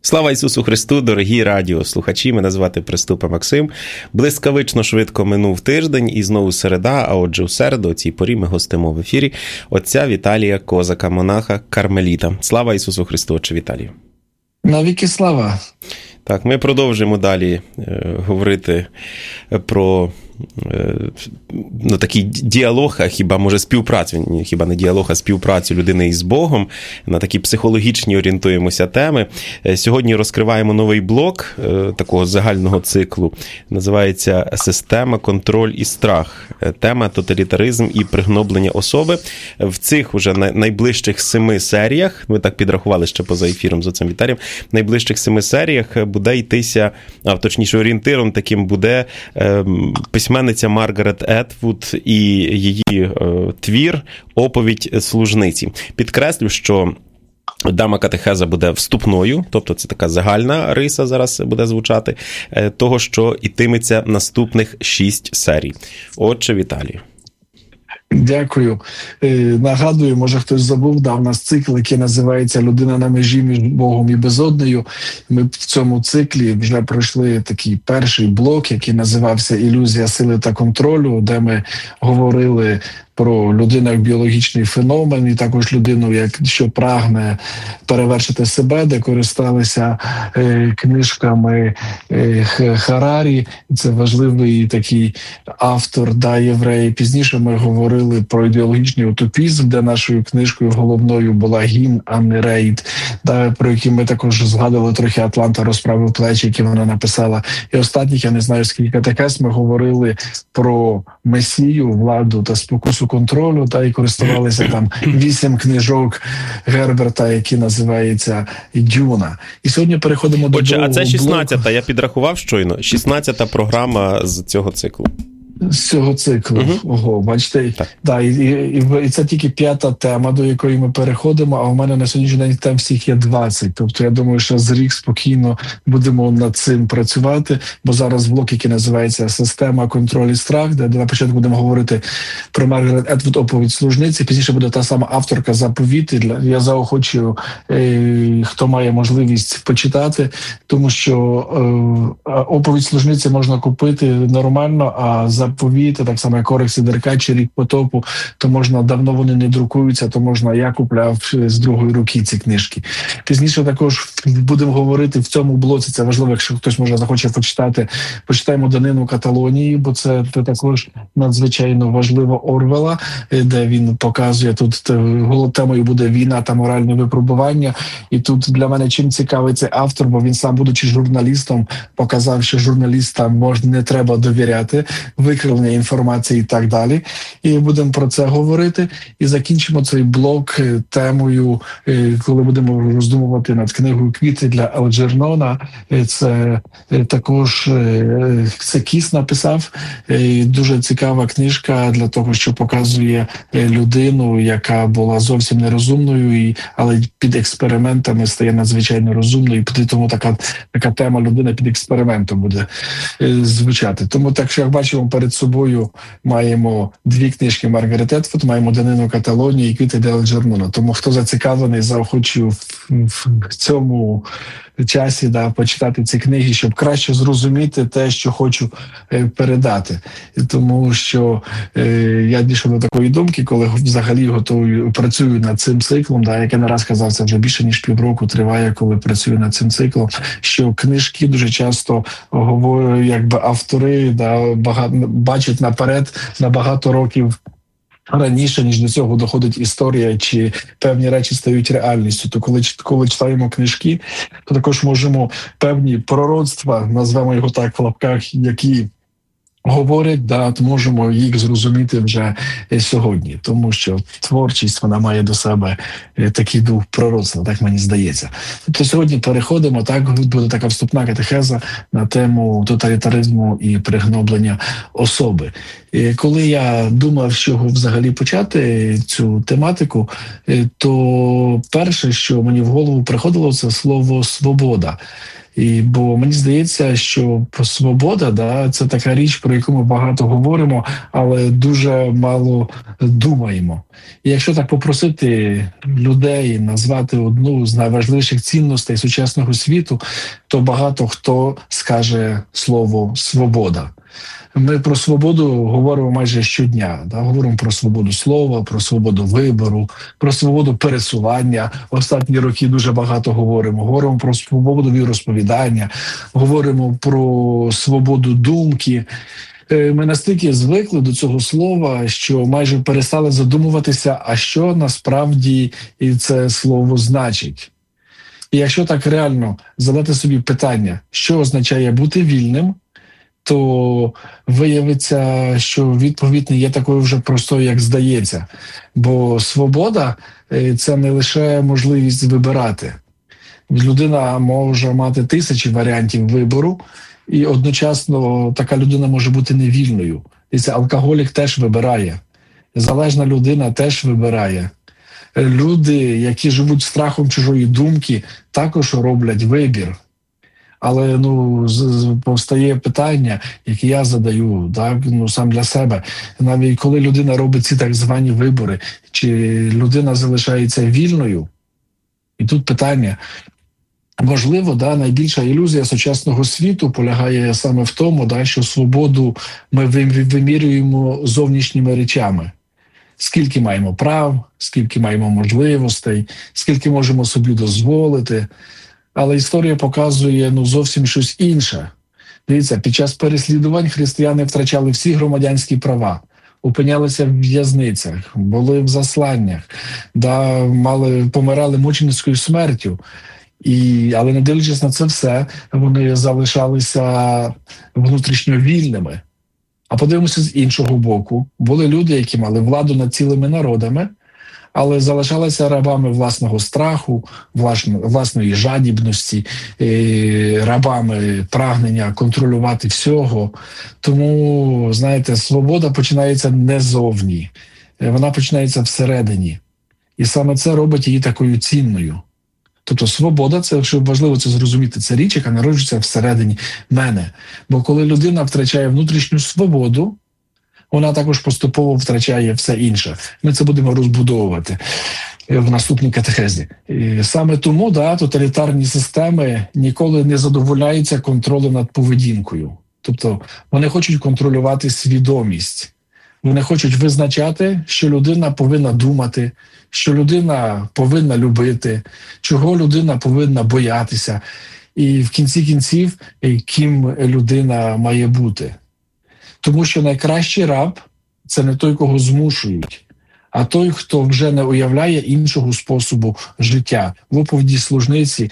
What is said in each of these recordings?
Слава Ісусу Христу, дорогі радіослухачі, мене звати Приступа Максим. Блискавично швидко минув тиждень і знову середа, а отже у середу, о цій порі ми гостимо в ефірі отця Віталія Козака, монаха Кармеліта. Слава Ісусу Христу, отче Віталію. Навіки слава. Так, ми продовжуємо далі говорити про такий діалог, а хіба може співпрацю, хіба не діалог, а співпрацю людини із Богом, на такі психологічні орієнтуємося теми. Сьогодні розкриваємо новий блок такого загального циклу. Називається «Система, контроль і страх». Тема «Тоталітаризм і пригноблення особи». В цих уже найближчих 7 серіях, ми так підрахували ще поза ефіром з отцем Віталієм, найближчих 7 серіях буде йтися, точніше орієнтиром таким буде письменниця Маргарет Етвуд і її твір «Оповідь служниці». Підкреслю, що дана катехеза буде вступною, тобто це така загальна риса зараз буде звучати, того, що йтиметься наступних 6 серій. Отче Віталію. Дякую. Нагадую, може хтось забув, у нас цикл, який називається «Людина на межі між Богом і безоднею». Ми в цьому циклі вже пройшли такий перший блок, який називався «Ілюзія сили та контролю», де ми говорили про людину як біологічний феномен і також людину, що прагне перевершити себе, де користалися книжками Харарі. Це важливий такий автор, єврей. Пізніше ми говорили про ідеологічний утопізм, де нашою книжкою головною була Гін Анни Рейд, про який ми також згадували трохи «Атланта розправив плечі», які вона написала. І останніх, я не знаю скільки катехез, ми говорили про Месію, владу та спокусу контролю, і користувалися там 8 книжок Герберта, які називаються «Дюна». І сьогодні переходимо до другого блоку. А це 16-та, я підрахував щойно, 16-та програма з цього циклу. З цього циклу. Ого, бачите. І це тільки 5-та тема, до якої ми переходимо, а у мене на сьогоднішній день тем всіх є 20. Тобто я думаю, що за рік спокійно будемо над цим працювати, бо зараз блок, який називається «Система, контроль і страх», де на початку будемо говорити про Маргарет Етвуд «Оповідь служниці», пізніше буде та сама авторка «Заповіти». Я заохочую, хто має можливість почитати, тому що «Оповідь служниці» можна купити нормально, а «Заповіти», так само як «Орекс і Деркач», «Рік потопу», то можна, давно вони не друкуються, то можна, я купляв з другої руки ці книжки. Пізніше також будемо говорити в цьому блоці, це важливо, якщо хтось може захоче почитати, почитаємо «Данину Каталонії», бо це також надзвичайно важливо Орвела, де він показує, тут темою буде війна та моральне випробування. І тут для мене чим цікавий цей автор, бо він сам, будучи журналістом, показав, що журналістам не треба довіряти, викривлення інформації і так далі. І будемо про це говорити. І закінчимо цей блок темою, коли будемо роздумувати над книгою «Квіти для Елджернона». Це також це Кіс написав. Дуже цікава книжка для того, що показує людину, яка була зовсім нерозумною, але під експериментами стає надзвичайно розумною. І тому така тема «Людина під експериментом» буде звучати. Тому так, що як бачимо, перед собою маємо 2 книжки Маргарет Етвуд, маємо «Данину Каталонії» і «Квіти для Елджернона». Тому хто зацікавлений, заохочую в цьому часі почитати ці книги, щоб краще зрозуміти те, що хочу передати. Тому що я дійшов до такої думки, коли взагалі працюю над цим циклом, як я не раз казав, це вже більше ніж півроку триває, коли працюю над цим циклом, що книжки дуже часто автори бачать наперед на багато років раніше, ніж до цього доходить історія, чи певні речі стають реальністю. То коли читаємо книжки, то також можемо певні пророцтва, назвемо його так в лапках, які говорять, то можемо їх зрозуміти вже сьогодні. Тому що творчість, вона має до себе такий дух пророцтва, так мені здається. Тобто сьогодні переходимо, буде така вступна катехеза на тему тоталітаризму і пригноблення особи. І коли я думав, з чого взагалі почати цю тематику, то перше, що мені в голову приходило, це слово «свобода». Бо мені здається, що свобода, да, це така річ, про яку ми багато говоримо, але дуже мало думаємо. І якщо так попросити людей назвати одну з найважливіших цінностей сучасного світу, то багато хто скаже слово «свобода». Ми про свободу говоримо майже щодня. Да? Говоримо про свободу слова, про свободу вибору, про свободу пересування. Останні роки дуже багато говоримо. Говоримо про свободу віросповідання, говоримо про свободу думки. Ми настільки звикли до цього слова, що майже перестали задумуватися, а що насправді це слово значить. І якщо так реально задати собі питання, що означає бути вільним, то виявиться, що відповідь не є такою вже простою, як здається. Бо свобода – це не лише можливість вибирати. Людина може мати тисячі варіантів вибору, і одночасно така людина може бути невільною. І це алкоголік теж вибирає. Залежна людина теж вибирає. Люди, які живуть страхом чужої думки, також роблять вибір. Але повстає питання, яке я задаю, так, сам для себе. Навіть коли людина робить ці так звані вибори, чи людина залишається вільною? І тут питання. Можливо, найбільша ілюзія сучасного світу полягає саме в тому, що свободу ми вимірюємо зовнішніми речами. Скільки маємо прав, скільки маємо можливостей, скільки можемо собі дозволити. Але історія показує зовсім щось інше. Дивіться, під час переслідувань християни втрачали всі громадянські права, опинялися в в'язницях, були в засланнях, помирали мученицькою смертю. Але не дивлячись на це все, вони залишалися внутрішньо вільними. А подивимося з іншого боку. Були люди, які мали владу над цілими народами, але залишалися рабами власного страху, власної жадібності, рабами прагнення контролювати всього. Тому, знаєте, свобода починається не зовні, вона починається всередині. І саме це робить її такою цінною. Тобто свобода, це, що важливо це зрозуміти, це річ, яка народжується всередині мене. Бо коли людина втрачає внутрішню свободу, вона також поступово втрачає все інше. Ми це будемо розбудовувати в наступній катехезі. І саме тому тоталітарні системи ніколи не задовольняються контролем над поведінкою. Тобто вони хочуть контролювати свідомість. Вони хочуть визначати, що людина повинна думати, що людина повинна любити, чого людина повинна боятися. І в кінці кінців, ким людина має бути. Тому що найкращий раб – це не той, кого змушують, а той, хто вже не уявляє іншого способу життя. В оповіді служниці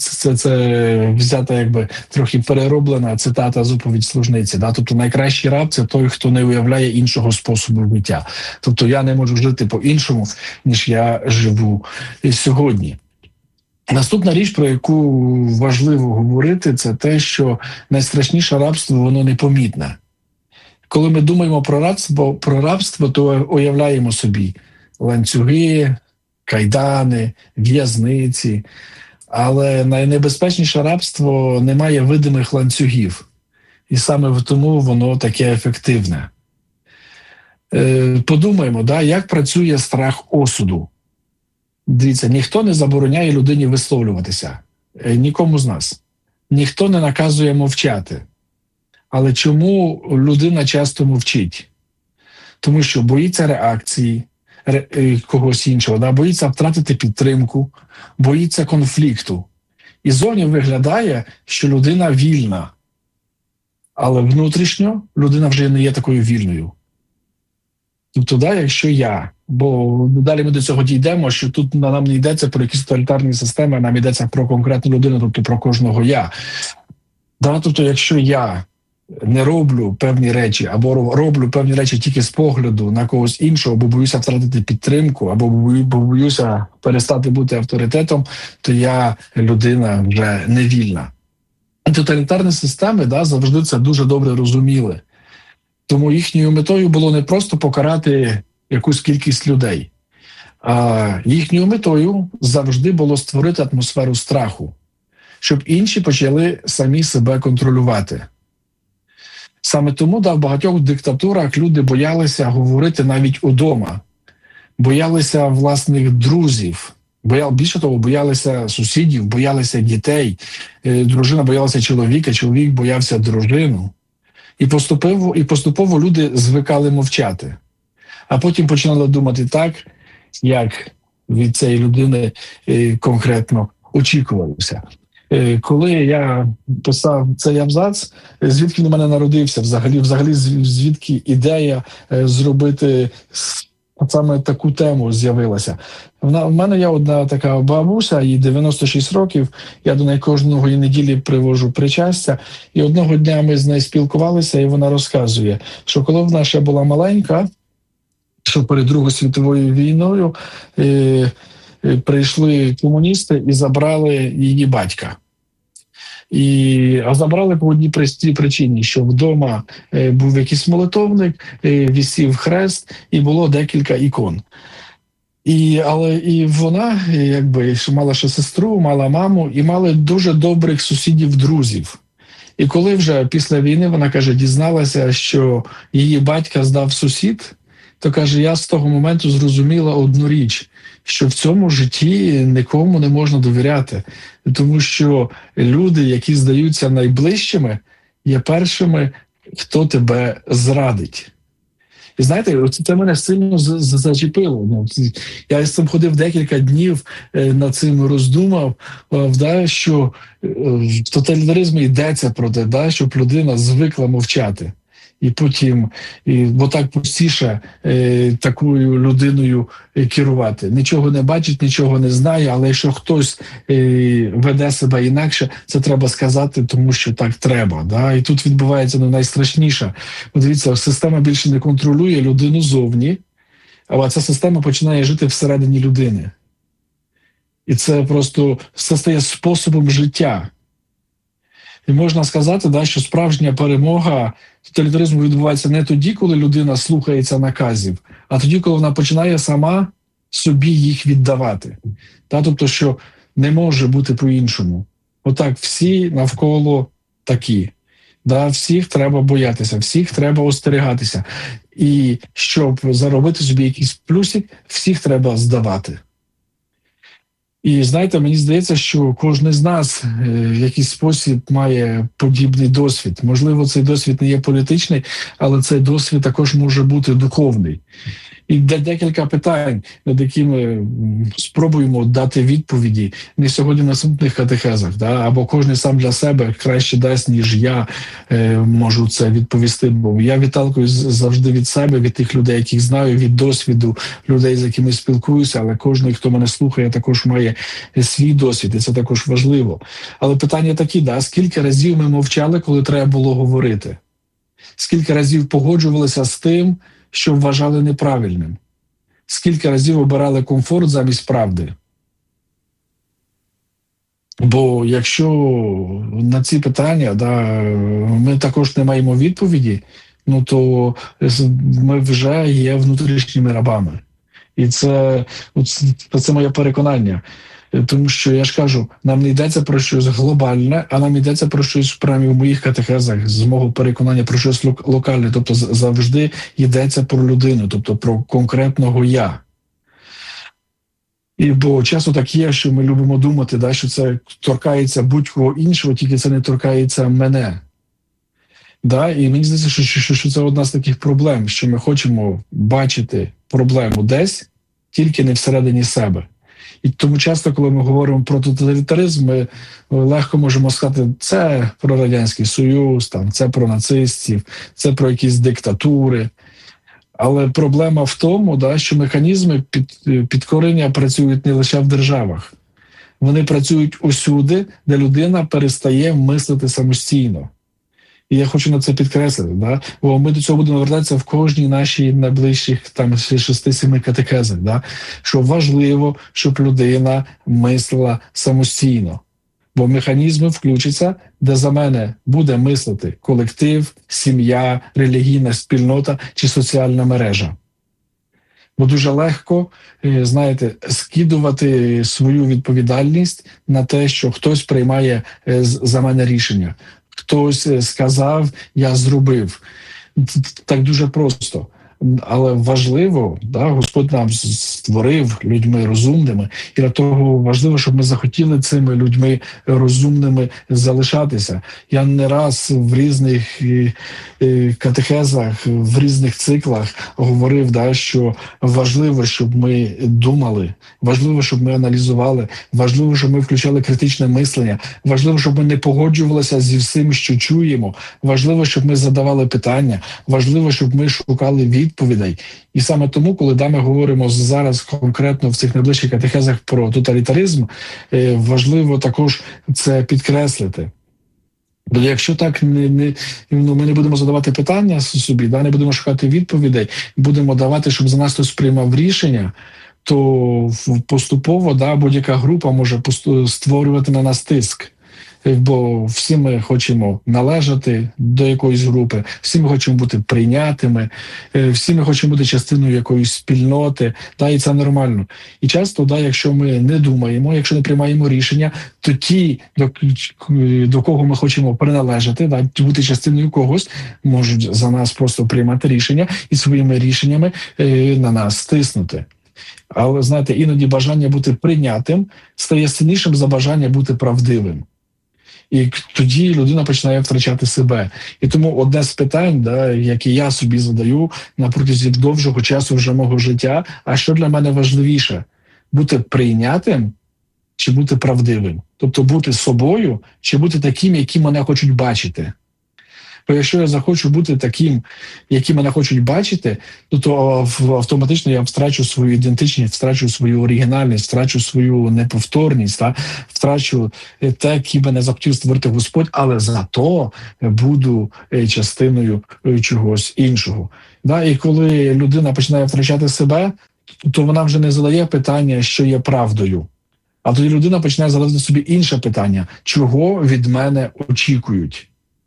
це взята трохи перероблена цитата з оповіді служниці. Тобто найкращий раб – це той, хто не уявляє іншого способу життя. Тобто я не можу жити по-іншому, ніж я живу сьогодні. Наступна річ, про яку важливо говорити, це те, що найстрашніше рабство – воно непомітне. Коли ми думаємо про рабство, то уявляємо собі ланцюги, кайдани, в'язниці. Але найнебезпечніше рабство не має видимих ланцюгів. І саме тому воно таке ефективне. Подумаємо, як працює страх осуду. Дивіться, ніхто не забороняє людині висловлюватися. Нікому з нас. Ніхто не наказує мовчати. Але чому людина часто мовчить? Тому що боїться реакції когось іншого, боїться втратити підтримку, боїться конфлікту. І зовні виглядає, що людина вільна. Але внутрішньо людина вже не є такою вільною. Тобто, якщо я, бо далі ми до цього дійдемо, що тут нам не йдеться про якісь тоталітарні системи, а нам йдеться про конкретну людину, тобто про кожного я. Тобто, якщо я не роблю певні речі, або роблю певні речі тільки з погляду на когось іншого, бо боюся втратити підтримку, або боюся перестати бути авторитетом, то я людина вже невільна. Тоталітарні системи завжди це дуже добре розуміли. Тому їхньою метою було не просто покарати якусь кількість людей, а їхньою метою завжди було створити атмосферу страху. щоб інші почали самі себе контролювати. Саме тому в багатьох диктатурах люди боялися говорити навіть удома, боялися власних друзів, більше того, боялися сусідів, боялися дітей, дружина боялася чоловіка, чоловік боявся дружину. І поступово люди звикали мовчати. А потім починали думати так, як від цієї людини конкретно очікувалося. Коли я писав цей абзац, звідки на мене народився взагалі звідки ідея зробити саме таку тему з'явилася. В мене є одна така бабуся, їй 96 років, я до неї кожної неділі привожу причастя, і одного дня ми з нею спілкувалися, і вона розказує, що коли вона ще була маленька, що перед Другою світовою війною прийшли комуністи і забрали її батька. А забрали по одній простій причині, що вдома був якийсь молитовник, висів хрест і було декілька ікон. Але вона, мала ще сестру, мала маму і мала дуже добрих сусідів-друзів. І коли вже після війни, вона каже, дізналася, що її батька здав сусід, то каже, я з того моменту зрозуміла одну річ, що в цьому житті нікому не можна довіряти. Тому що люди, які здаються найближчими, є першими, хто тебе зрадить. І знаєте, це мене сильно зачепило. Я з цим ходив декілька днів, над цим роздумав, що в тоталітаризмі йдеться про те, щоб людина звикла мовчати. І потім, бо так простіше такою людиною керувати. Нічого не бачить, нічого не знає, але якщо хтось веде себе інакше, це треба сказати, тому що так треба. Да? І тут відбувається найстрашніше. Дивіться, система більше не контролює людину зовні, а ця система починає жити всередині людини. І це просто стає способом життя. І можна сказати, що справжня перемога тоталітаризму відбувається не тоді, коли людина слухається наказів, а тоді, коли вона починає сама собі їх віддавати. Тобто, що не може бути по-іншому. Отак всі навколо такі. Всіх треба боятися, всіх треба остерігатися. І щоб заробити собі якийсь плюсик, всіх треба здавати. І знаєте, мені здається, що кожен з нас в якийсь спосіб має подібний досвід. Можливо, цей досвід не є політичний, але цей досвід також може бути духовний. І декілька питань, над якими спробуємо дати відповіді не сьогодні на наступних катехезах, або кожен сам для себе краще дасть, ніж я можу це відповісти. Бо я відталкуюсь завжди від себе, від тих людей, яких знаю, від досвіду людей, з якими спілкуюся, але кожен, хто мене слухає, також має свій досвід, і це також важливо. Але питання такі, скільки разів ми мовчали, коли треба було говорити? Скільки разів погоджувалися з тим, що вважали неправильним? Скільки разів обирали комфорт замість правди? Бо якщо на ці питання ми також не маємо відповіді, то ми вже є внутрішніми рабами. І це моє переконання. Тому що, я ж кажу, нам не йдеться про щось глобальне, а нам йдеться про щось, принаймні в моїх катехезах, з мого переконання, про щось локальне. Тобто завжди йдеться про людину, тобто про конкретного я. Бо часто так є, що ми любимо думати, що це торкається будь-кого іншого, тільки це не торкається мене. І мені здається, що це одна з таких проблем, що ми хочемо бачити проблему десь, тільки не всередині себе. І тому часто, коли ми говоримо про тоталітаризм, ми легко можемо сказати, це про Радянський Союз, це про нацистів, це про якісь диктатури. Але проблема в тому, що механізми підкорення працюють не лише в державах. Вони працюють усюди, де людина перестає мислити самостійно. І я хочу на це підкреслити, бо ми до цього будемо вертатися в кожній нашій найближчих 6-7 катехезах, що важливо, щоб людина мислила самостійно. Бо механізми включаться, де за мене буде мислити колектив, сім'я, релігійна спільнота чи соціальна мережа. Бо дуже легко, знаєте, скидувати свою відповідальність на те, що хтось приймає за мене рішення. Хтось сказав, я зробив. Так дуже просто. Але важливо, Господь нам створив людьми розумними, і для того важливо, щоб ми захотіли цими людьми розумними залишатися. Я не раз в різних катехезах, в різних циклах говорив, що важливо, щоб ми думали, важливо, щоб ми аналізували, важливо, щоб ми включали критичне мислення, важливо, щоб ми не погоджувалися зі всім, що чуємо, важливо, щоб ми задавали питання, важливо, щоб ми шукали відповідей. І саме тому, коли ми говоримо зараз конкретно в цих найближчих катехезах про тоталітаризм, важливо також це підкреслити. Бо якщо так ми не будемо задавати питання собі, не будемо шукати відповідей, будемо давати, щоб за нас хтось приймав рішення, то поступово будь-яка група може створювати на нас тиск. Бо всі ми хочемо належати до якоїсь групи, всі ми хочемо бути прийнятими, всі ми хочемо бути частиною якоїсь спільноти, і це нормально. І часто, якщо ми не думаємо, якщо не приймаємо рішення, то ті, до кого ми хочемо приналежати, бути частиною когось, можуть за нас просто приймати рішення і своїми рішеннями на нас тиснути. Але, знаєте, іноді бажання бути прийнятим стає сильнішим за бажання бути правдивим. І тоді людина починає втрачати себе. І тому одне з питань, які я собі задаю на протязі довгого часу вже мого життя, а що для мене важливіше? Бути прийнятим чи бути правдивим? Тобто бути собою чи бути таким, яким мене хочуть бачити? Бо якщо я захочу бути таким, яким мене хочуть бачити, то автоматично я втрачу свою ідентичність, втрачу свою оригінальність, втрачу свою неповторність, втрачу те, ким мене захотів створити Господь, але зато буду частиною чогось іншого. І коли людина починає втрачати себе, то вона вже не задає питання, що є правдою. А тоді людина починає задавати собі інше питання, чого від мене очікують.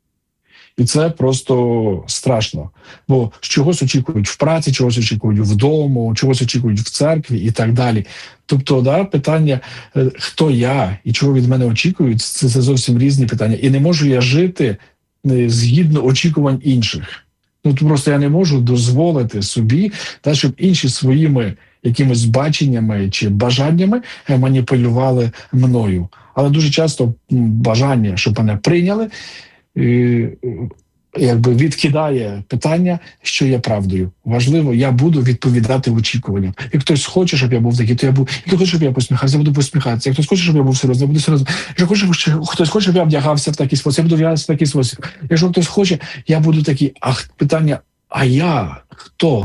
І це просто страшно. Бо чогось очікують в праці, чогось очікують вдома, чогось очікують в церкві і так далі. Тобто, питання, хто я і чого від мене очікують, це зовсім різні питання. І не можу я жити згідно очікувань інших. Просто я не можу дозволити собі, щоб інші своїми якимись баченнями чи бажаннями маніпулювали мною. Але дуже часто бажання, щоб мене прийняли, відкидає питання, що є правдою. Важливо, я буду відповідати очікуванням. Як хтось хоче, щоб я був такий, то я буду. Як хтось хоче, щоб я посміхався, я буду посміхатися. Як хтось хоче, щоб я був серйозним, я буду серйозним. Якщо хтось хоче, щоб я вдягався в такий спосіб, я буду вдягатися в такий спосіб. Якщо хтось хоче, я буду такий. А питання, а я хто?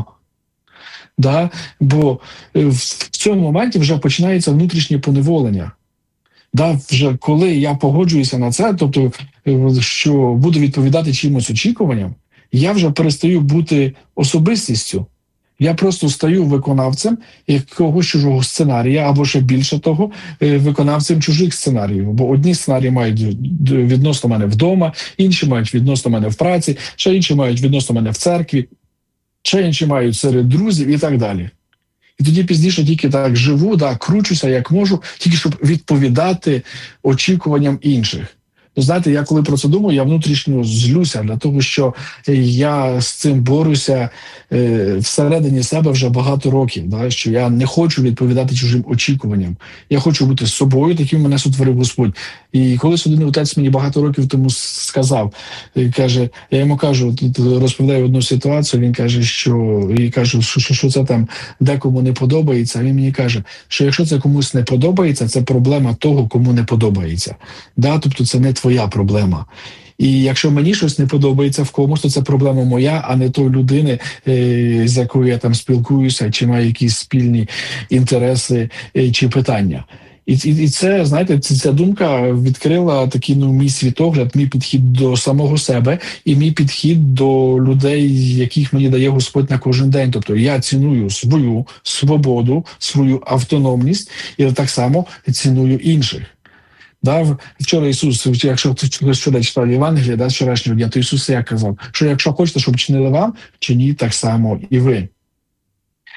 Бо в цьому моменті вже починається внутрішнє поневолення. Вже коли я погоджуюся на це, тобто, що буду відповідати чимось очікуванням, я вже перестаю бути особистістю. Я просто стаю виконавцем якогось чужого сценарія, або ще більше того, виконавцем чужих сценаріїв. Бо одні сценарії мають відносно мене вдома, інші мають відносно мене в праці, ще інші мають відносно мене в церкві, ще інші мають серед друзів і так далі. І тоді пізніше тільки так живу, кручуся як можу, тільки щоб відповідати очікуванням інших. Знаєте, я коли про це думаю, я внутрішньо злюся для того, що я з цим борюся всередині себе вже багато років, що я не хочу відповідати чужим очікуванням. Я хочу бути собою, таким мене сотворив Господь. І колись один отець мені багато років тому сказав, каже, я йому кажу, розповідаю одну ситуацію, він каже, що це там декому не подобається, а він мені каже, що якщо це комусь не подобається, це проблема того, кому не подобається. Тобто це не твоя проблема. І якщо мені щось не подобається в комусь, то це проблема моя, а не той людини, з якою я там спілкуюся, чи маю якісь спільні інтереси чи питання. І це, знаєте, ця думка відкрила такий мій світогляд, мій підхід до самого себе і мій підхід до людей, яких мені дає Господь на кожен день. Тобто я ціную свою свободу, свою автономність і так само ціную інших. Вчора Ісус, якщо хтось вчора читав Євангеліє, вчорашнього дня, то Ісус як казав, що якщо хочете, щоб чинили вам, чиніть так само і ви.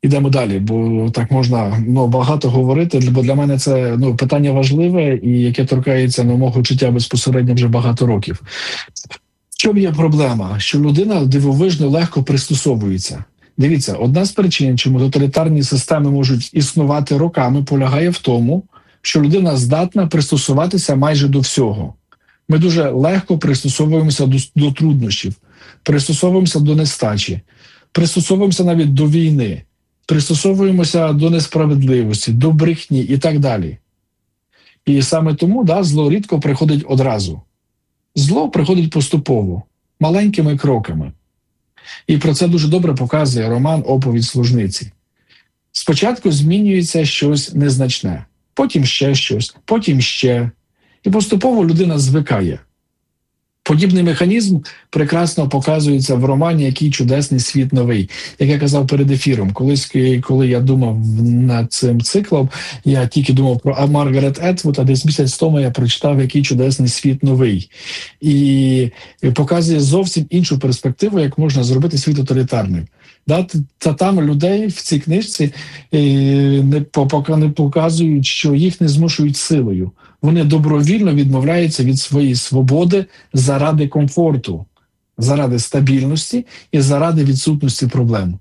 Ідемо далі, бо так можна багато говорити, бо для мене це питання важливе і яке торкається мого життя безпосередньо вже багато років. В чому є проблема? Що людина дивовижно легко пристосовується. Дивіться, одна з причин, чому тоталітарні системи можуть існувати роками, полягає в тому, що людина здатна пристосуватися майже до всього. Ми дуже легко пристосовуємося до труднощів, пристосовуємося до нестачі, пристосовуємося навіть до війни, пристосовуємося до несправедливості, до брехні і так далі. І саме тому зло рідко приходить одразу. Зло приходить поступово, маленькими кроками. І про це дуже добре показує роман «Оповідь служниці». Спочатку змінюється щось незначне, потім ще щось, потім ще. І поступово людина звикає. Подібний механізм прекрасно показується в романі «Який чудесний світ новий». Як я казав перед ефіром, коли я думав над цим циклом, я тільки думав про Маргарет Етвуд, а десь місяць тому я прочитав «Який чудесний світ новий». І показує зовсім іншу перспективу, як можна зробити світ тоталітарним. Та там людей в цій книжці не показують, що їх не змушують силою. Вони добровільно відмовляються від своєї свободи заради комфорту, заради стабільності і заради відсутності проблем.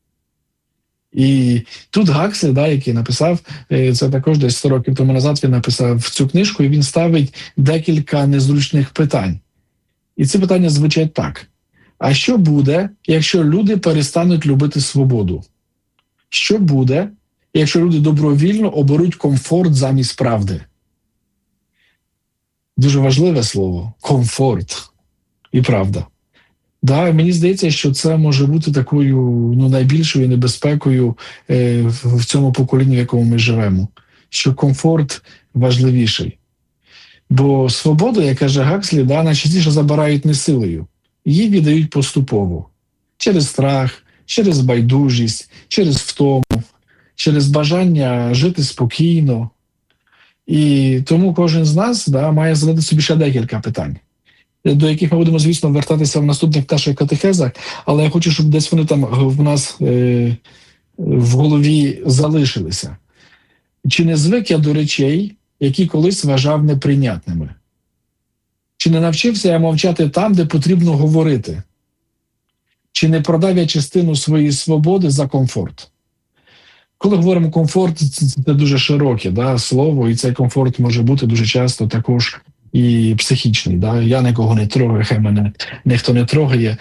І тут Гакслі, який написав, це також десь 100 років тому назад він написав цю книжку, і він ставить декілька незручних питань. І ці питання звучать так. А що буде, якщо люди перестануть любити свободу? Що буде, якщо люди добровільно оберуть комфорт замість правди? Дуже важливе слово – комфорт і правда. Мені здається, що це може бути такою найбільшою небезпекою в цьому поколінні, в якому ми живемо. Що комфорт важливіший. Бо свободу, як каже Гакслі, найчастіше забирають не силою. Її віддають поступово. Через страх, через байдужість, через втому, через бажання жити спокійно. І тому кожен з нас має задати собі ще декілька питань, до яких ми будемо, звісно, вертатися в наступних наших катехезах, але я хочу, щоб десь вони там в нас в голові залишилися. Чи не звик я до речей, які колись вважав неприйнятними? Чи не навчився я мовчати там, де потрібно говорити? Чи не продав я частину своєї свободи за комфорт? Коли говоримо комфорт, це дуже широке слово, і цей комфорт може бути дуже часто також і психічний. Я нікого не трогаю, хай мене ніхто не трогає,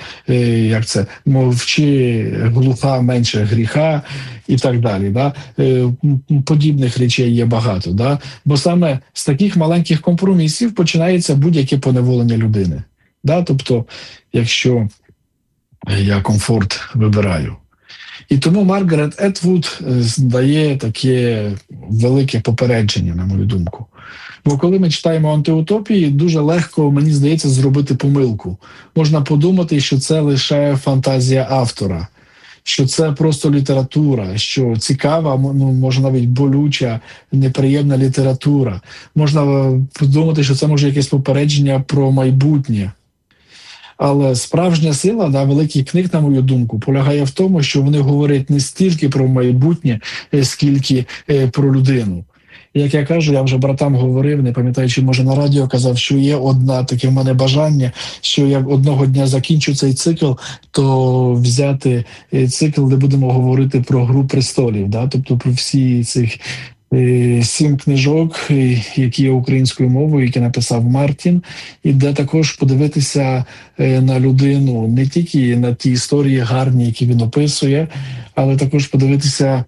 мовчи, глуха, менше гріха і так далі. Подібних речей є багато. Бо саме з таких маленьких компромісів починається будь-яке поневолення людини. Тобто, якщо я комфорт вибираю. І тому Маргарет Етвуд дає таке велике попередження, на мою думку. Бо коли ми читаємо антиутопії, дуже легко, мені здається, зробити помилку. Можна подумати, що це лише фантазія автора, що це просто література, що цікава, може навіть болюча, неприємна література. Можна подумати, що це може якесь попередження про майбутнє. Але справжня сила великих книг, на мою думку, полягає в тому, що вони говорять не стільки про майбутнє, скільки про людину. Як я кажу, я вже братам говорив, не пам'ятаю, чи може на радіо казав, що є одне таке в мене бажання, що я одного дня закінчу цей цикл, то взяти цикл, де будемо говорити про «Гру престолів», тобто про всі цих 7 книжок, які є українською мовою, які написав Мартін, і де також подивитися на людину, не тільки на ті історії гарні, які він описує, але також подивитися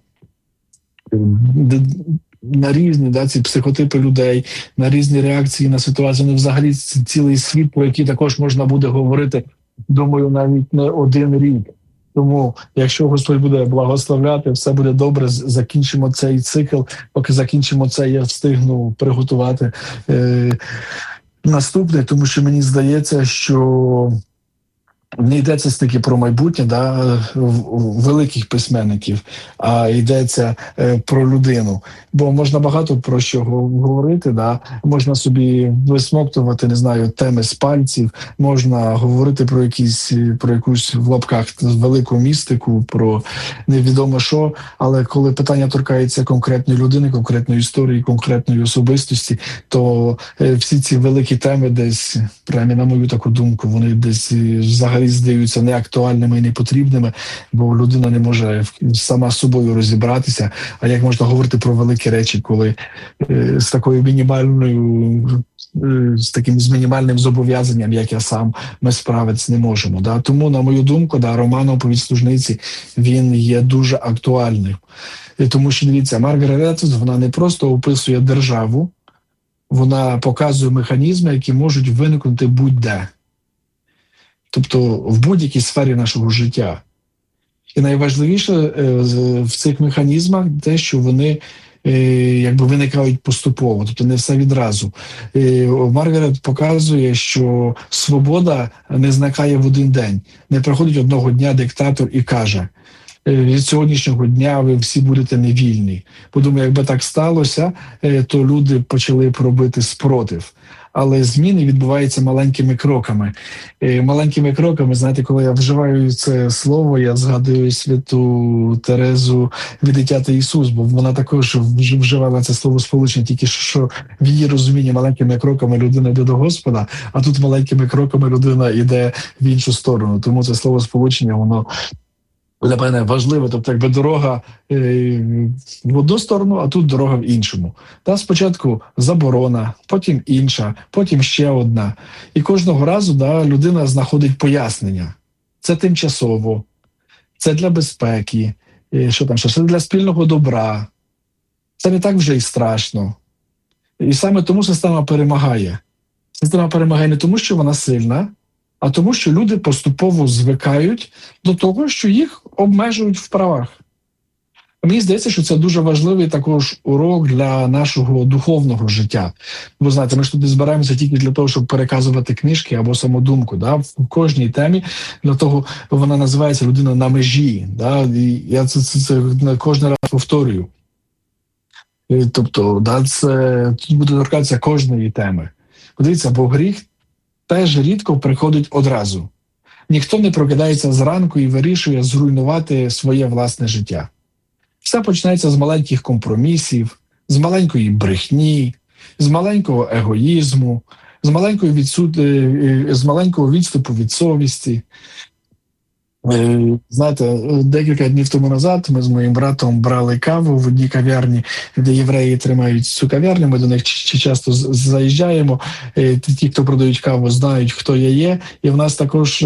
на різні ці психотипи людей, на різні реакції на ситуацію. Взагалі цілий світ, про який також можна буде говорити, думаю, навіть не один рік. Тому, якщо Господь буде благословляти, все буде добре, закінчимо цей цикл. Поки закінчимо це, я встигну приготувати наступне, тому що мені здається, що Не йдеться стільки про майбутнє, великих письменників, а йдеться про людину. Бо можна багато про що говорити, можна собі висмоктувати, не знаю, теми з пальців, можна говорити про якусь в лапках велику містику, про невідомо що, але коли питання торкається конкретної людини, конкретної історії, конкретної особистості, то всі ці великі теми десь, принаймні, на мою таку думку, вони десь взагалі здаються неактуальними і непотрібними, бо людина не може сама з собою розібратися. А як можна говорити про великі речі, коли з такою з таким мінімальним зобов'язанням, як я сам, ми справитися не можемо. Тому, на мою думку, роман «Оповідь служниці», він є дуже актуальним. Тому що, дивіться, Маргарет Етвуд, вона не просто описує державу, вона показує механізми, які можуть виникнути будь-де. Тобто в будь-якій сфері нашого життя. І найважливіше в цих механізмах те, що вони виникають поступово, тобто не все відразу. Маргарет показує, що свобода не зникає в один день. Не приходить одного дня диктатор і каже: від сьогоднішнього дня ви всі будете невільні. Подумаю, якби так сталося, то люди почали б робити спротив. Але зміни відбуваються маленькими кроками. Маленькими кроками, знаєте, коли я вживаю це слово, я згадую святу Терезу від Дитяти Ісус, бо вона також вживала це слово сполучення, тільки що в її розумінні маленькими кроками людина йде до Господа, а тут маленькими кроками людина йде в іншу сторону. Тому це слово сполучення, воно для мене важливо, тобто якби дорога в одну сторону, а тут дорога в іншому. Спочатку заборона, потім інша, потім ще одна. І кожного разу людина знаходить пояснення. Це тимчасово, це для безпеки, це для спільного добра. Це не так вже й страшно. І саме тому система перемагає. Система перемагає не тому, що вона сильна, а тому, що люди поступово звикають до того, що їх обмежують в правах. Мені здається, що це дуже важливий також урок для нашого духовного життя. Бо, знаєте, ми ж тут збираємося тільки для того, щоб переказувати книжки або самодумку. В кожній темі, для того вона називається «Людина на межі». І я це кожен раз повторюю. Тобто, це тут буде торкатися кожної теми. Подивіться, бо гріх теж рідко приходить одразу. Ніхто не прокидається зранку і вирішує зруйнувати своє власне життя. Все починається з маленьких компромісів, з маленької брехні, з маленького егоїзму, з маленького відступу від совісті. Знаєте, декілька днів тому назад ми з моїм братом брали каву в одній кав'ярні, де євреї тримають цю кав'ярню, ми до них часто заїжджаємо, ті, хто продають каву, знають, хто я є, і в нас також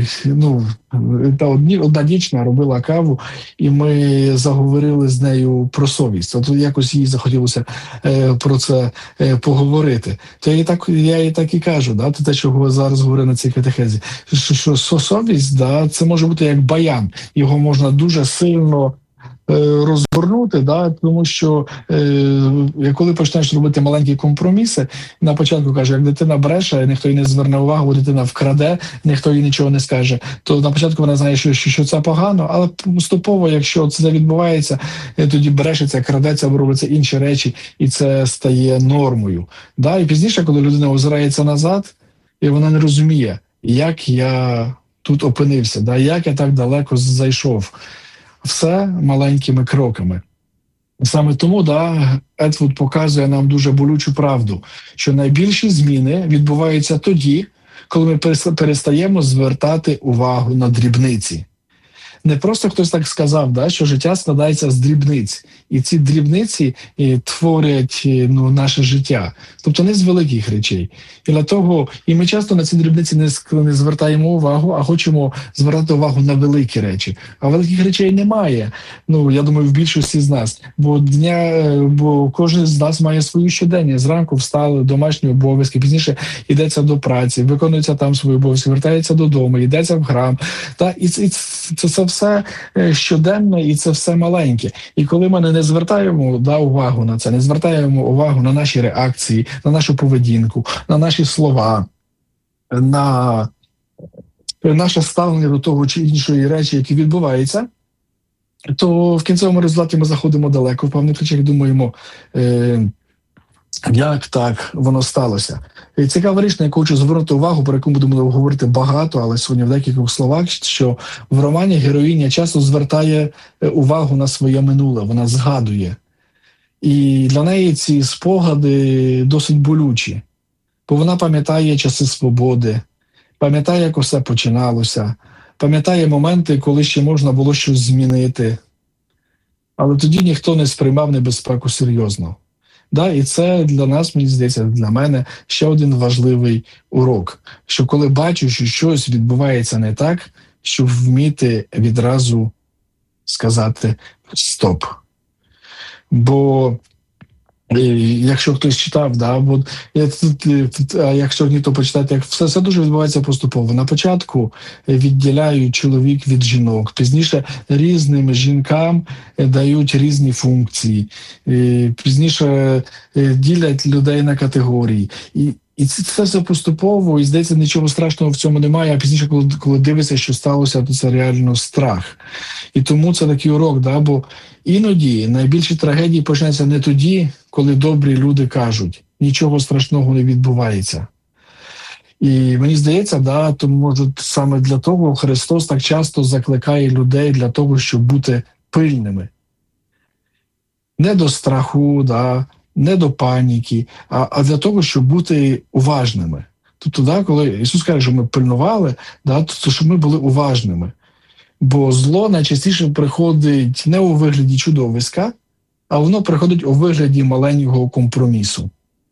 одна дівчина робила каву, і ми заговорили з нею про совість. От якось їй захотілося про це поговорити. То я їй так і кажу, те, чого зараз говорю на цій катехезі, що совість, це може бути як баян. Його можна дуже сильно розгорнути, тому що коли почнеш робити маленькі компроміси, на початку каже, як дитина бреше, ніхто їй не зверне увагу, дитина вкраде, ніхто їй нічого не скаже, то на початку вона знає, що це погано, але поступово, якщо це відбувається, тоді брешеться, крадеться, робиться інші речі, і це стає нормою. І пізніше, коли людина озирається назад, і вона не розуміє, як я тут опинився, як я так далеко зайшов. Все маленькими кроками. Саме тому Етвуд показує нам дуже болючу правду, що найбільші зміни відбуваються тоді, коли ми перестаємо звертати увагу на дрібниці. Не просто хтось так сказав, що життя складається з дрібниць. І ці дрібниці творять наше життя. Тобто не з великих речей. І для того, і ми часто на ці дрібниці не звертаємо увагу, а хочемо звертати увагу на великі речі. А великих речей немає. Я думаю, в більшості з нас. Бо кожен з нас має свою щоденність. Зранку встали, домашні обов'язки, пізніше йдеться до праці, виконується там свої обов'язки, вертається додому, йдеться в храм. І це все щоденне, і це все маленьке. І коли ми не звертаємо увагу на це, не звертаємо увагу на наші реакції, на нашу поведінку, на наші слова, на наше ставлення до того чи іншої речі, які відбуваються, то в кінцевому результаті ми заходимо далеко в певних речах, думаємо, як так воно сталося. І цікава річ, на яку хочу звернути увагу, про яку будемо говорити багато, але сьогодні в декількох словах, що в романі героїня часто звертає увагу на своє минуле, вона згадує. І для неї ці спогади досить болючі, бо вона пам'ятає часи свободи, пам'ятає, як усе починалося, пам'ятає моменти, коли ще можна було щось змінити. Але тоді ніхто не сприймав небезпеку серйозно. І це для нас, мені здається, для мене ще один важливий урок, що коли бачу, що щось відбувається не так, щоб вміти відразу сказати «стоп». Бо якщо хтось читав, якщо ні, то почитати, як все дуже відбувається поступово. На початку відділяють чоловік від жінок, пізніше різним жінкам дають різні функції, пізніше ділять людей на категорії. І це все поступово, і здається, нічого страшного в цьому немає, а пізніше, коли дивишся, що сталося, то це реально страх. І тому це такий урок, бо іноді найбільші трагедії починаються не тоді, коли добрі люди кажуть, нічого страшного не відбувається. І мені здається, тому саме для того Христос так часто закликає людей для того, щоб бути пильними. Не до страху, не до паніки, а для того, щоб бути уважними. Тобто, коли Ісус каже, що ми пильнували, то щоб ми були уважними. Бо зло найчастіше приходить не у вигляді чудовиська, а воно приходить у вигляді маленького компромісу.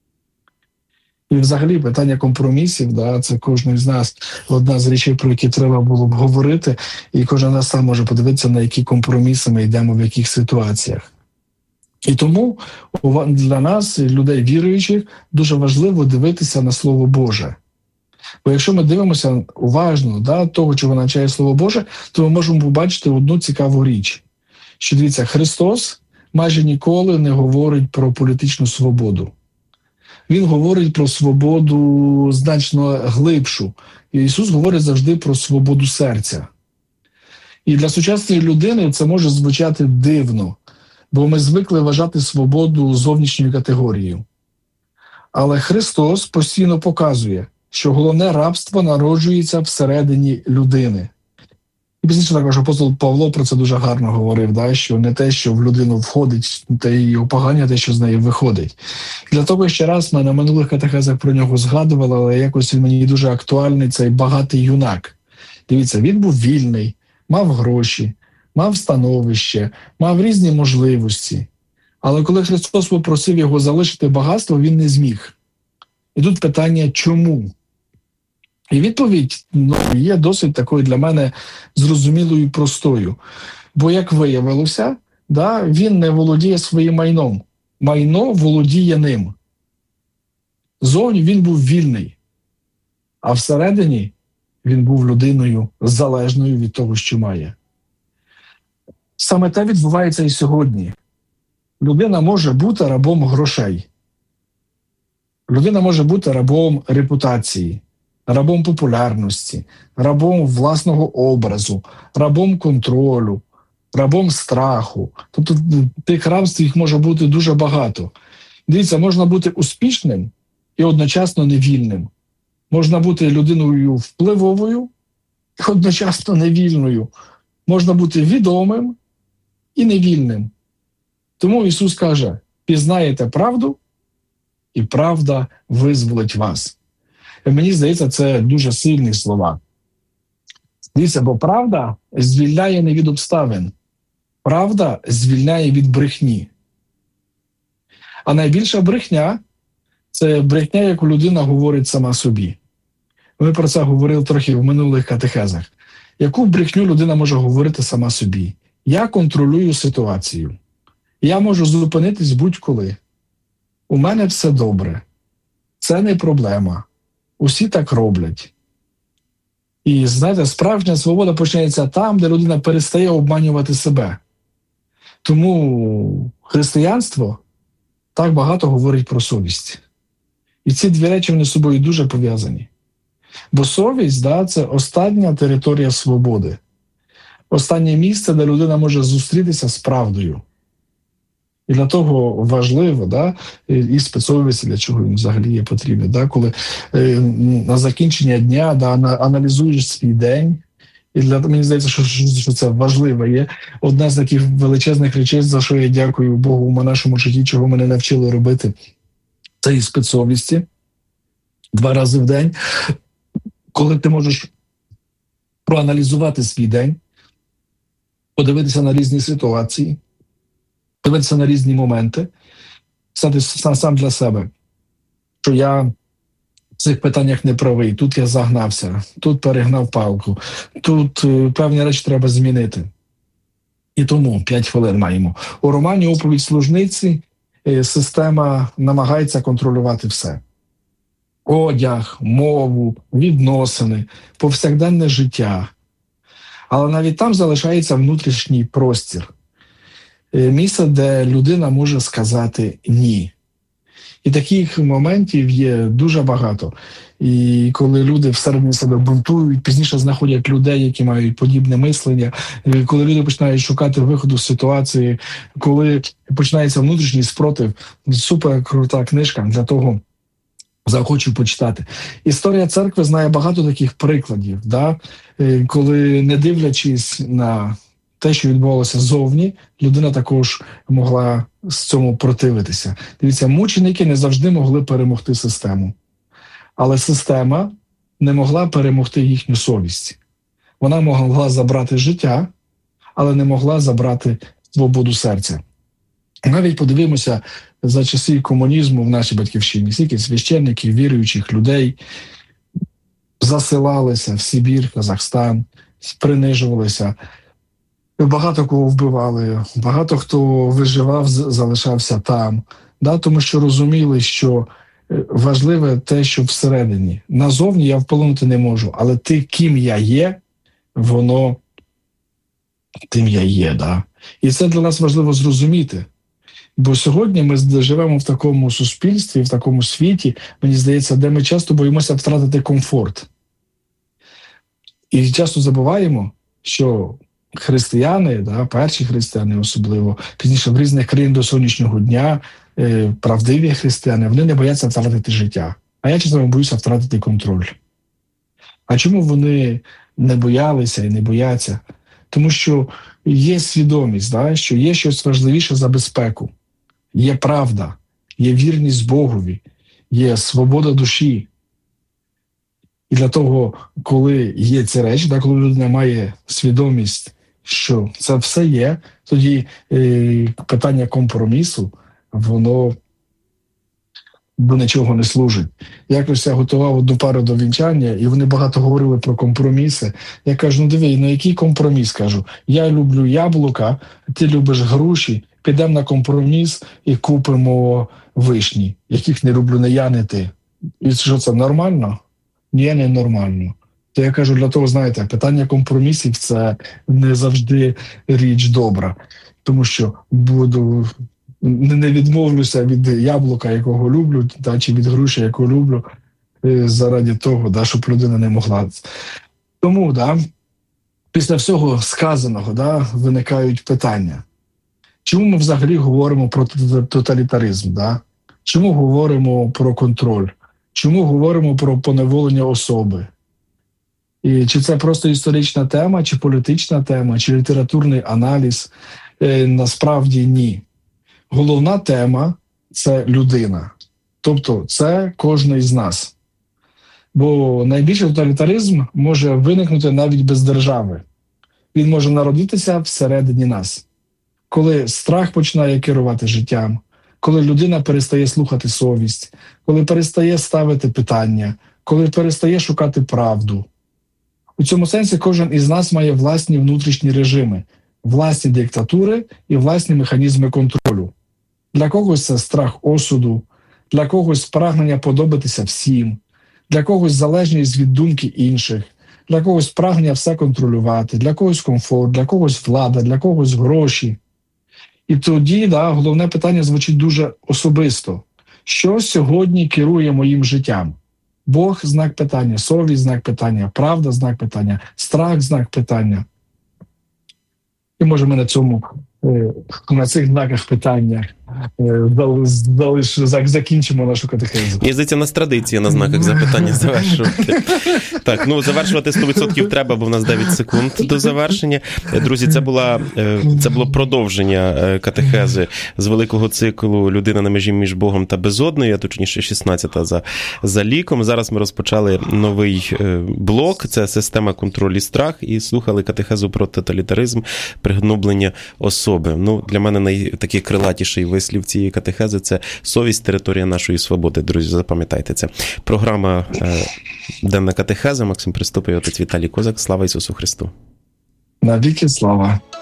І взагалі питання компромісів, це кожен з нас одна з речей, про які треба було б говорити, і кожен з нас сам може подивитися, на які компроміси ми йдемо в яких ситуаціях. І тому для нас, людей віруючих, дуже важливо дивитися на Слово Боже. Бо якщо ми дивимося уважно того, чого навчає Слово Боже, то ми можемо побачити одну цікаву річ. Що, дивіться, Христос майже ніколи не говорить про політичну свободу. Він говорить про свободу значно глибшу. І Ісус говорить завжди про свободу серця. І для сучасної людини це може звучати дивно, бо ми звикли вважати свободу зовнішньою категорією. Але Христос постійно показує, що головне рабство народжується всередині людини. І пізніше також апостол Павло про це дуже гарно говорив, що не те, що в людину входить, те її опоганює, те, що з неї виходить. Для того ще раз ми на минулих катехезах про нього згадували, але якось він мені дуже актуальний, цей багатий юнак. Дивіться, він був вільний, мав гроші, мав становище, мав різні можливості. Але коли Христос попросив його залишити багатство, він не зміг. І тут питання, чому? І відповідь є досить такою для мене зрозумілою і простою. Бо, як виявилося, він не володіє своїм майном. Майно володіє ним. Зовні він був вільний, а всередині він був людиною залежною від того, що має. Саме те відбувається і сьогодні. Людина може бути рабом грошей. Людина може бути рабом репутації, рабом популярності, рабом власного образу, рабом контролю, рабом страху. Тобто тих рабств їх може бути дуже багато. Дивіться, можна бути успішним і одночасно невільним. Можна бути людиною впливовою і одночасно невільною. Можна бути відомим і невільним. Тому Ісус каже, пізнаєте правду, і правда визволить вас. І мені здається, це дуже сильні слова. Дивіться, бо правда звільняє не від обставин. Правда звільняє від брехні. А найбільша брехня – це брехня, яку людина говорить сама собі. Ми про це говорили трохи в минулих катехезах. Яку брехню людина може говорити сама собі? Я контролюю ситуацію. Я можу зупинитись будь-коли. У мене все добре. Це не проблема. Усі так роблять. І, знаєте, справжня свобода починається там, де людина перестає обманювати себе. Тому християнство так багато говорить про совість. І ці дві речі вони з собою дуже пов'язані. Бо совість, да, це остання територія свободи. Останнє місце, де людина може зустрітися з правдою. І для того важливо, да, і спецсовість, для чого він взагалі є потрібен, да, коли на закінчення дня аналізуєш свій день, і мені здається, що це важливо. Є одна з таких величезних речей, за що я дякую Богу в нашому житті, чого мене навчили робити, це і спецсовісті 2 рази в день, коли ти можеш проаналізувати свій день, подивитися на різні ситуації, дивитися на різні моменти, сказати сам для себе, що я в цих питаннях не правий, тут я загнався, тут перегнав палку, тут певні речі треба змінити. І тому 5 хвилин маємо. У романі «Оповідь служниці» система намагається контролювати все. Одяг, мову, відносини, повсякденне життя. Але навіть там залишається внутрішній простір. Місце, де людина може сказати «ні». І таких моментів є дуже багато. І коли люди всередині себе бунтують, пізніше знаходять людей, які мають подібне мислення, коли люди починають шукати виходу з ситуації, коли починається внутрішній спротив, супер крута книжка для того, захочу почитати. Історія церкви знає багато таких прикладів, да? Коли, не дивлячись на те, що відбувалося ззовні, людина також могла з цьому противитися. Дивіться, мученики не завжди могли перемогти систему. Але система не могла перемогти їхню совість. Вона могла забрати життя, але не могла забрати свободу серця. Навіть подивимося за часи комунізму в нашій батьківщині. Скільки священників, віруючих людей засилалися в Сибір, Казахстан, принижувалися. Багато кого вбивали, багато хто виживав, залишався там. Да? Тому що розуміли, що важливе те, що всередині. Назовні я вплинути не можу, але ти, ким я є, воно тим я є. Да? І це для нас важливо зрозуміти. Бо сьогодні ми живемо в такому суспільстві, в такому світі, мені здається, де ми часто боїмося втратити комфорт. І часто забуваємо, що християни, да, перші християни особливо, пізніше в різних країн до сьогоднішнього дня, правдиві християни, вони не бояться втратити життя. А я, чесно, боюся втратити контроль. А чому вони не боялися і не бояться? Тому що є свідомість, да, що є щось важливіше за безпеку. Є правда, є вірність Богові, є свобода душі. І для того, коли є ці речі, да, коли людина має свідомість, що це все є, тоді питання компромісу, воно до нічого не служить. Якось я готував одну пару до вінчання, і вони багато говорили про компроміси. Я кажу, ну диви, ну який компроміс? Кажу, я люблю яблука, ти любиш груші, підемо на компроміс і купимо вишні, яких не люблю не я, не ти. І що це, нормально? Ні, не нормально. То я кажу, для того, знаєте, питання компромісів – це не завжди річ добра. Тому що не відмовлюся від яблука, якого люблю, та, чи від груші, яку люблю, заради того, да, щоб людина не могла. Тому, да, після всього сказаного, да, виникають питання. Чому ми взагалі говоримо про тоталітаризм? Да? Чому говоримо про контроль? Чому говоримо про поневолення особи? І чи це просто історична тема, чи політична тема, чи літературний аналіз? Насправді ні. Головна тема – це людина. Тобто це кожен із нас. Бо найбільший тоталітаризм може виникнути навіть без держави. Він може народитися всередині нас. Коли страх починає керувати життям, коли людина перестає слухати совість, коли перестає ставити питання, коли перестає шукати правду. У цьому сенсі кожен із нас має власні внутрішні режими, власні диктатури і власні механізми контролю. Для когось це страх осуду, для когось прагнення подобатися всім, для когось залежність від думки інших, для когось прагнення все контролювати, для когось комфорт, для когось влада, для когось гроші. І тоді, да, головне питання звучить дуже особисто. Що сьогодні керує моїм життям? Бог – знак питання, совість – знак питання, правда – знак питання, страх – знак питання. І може ми на цих знаках питання закінчимо нашу катехезу. Мені здається, нас традиція на знаках запитання завершувати. Так, завершувати 100% треба, бо в нас 9 секунд до завершення. Друзі, це було продовження катехези з великого циклу «Людина на межі між Богом та безодною», а точніше 16-та за ліком. Зараз ми розпочали новий блок, це система контролю і страх, і слухали катехезу про тоталітаризм, пригноблення особи. Для мене такий крилатіший вислів цієї катехези – це совість, територія нашої свободи. Друзі, запам'ятайте це. Програма «Денна катехеза». Максим Приступа і отець Віталій Козак. Слава Ісусу Христу! Навіки слава!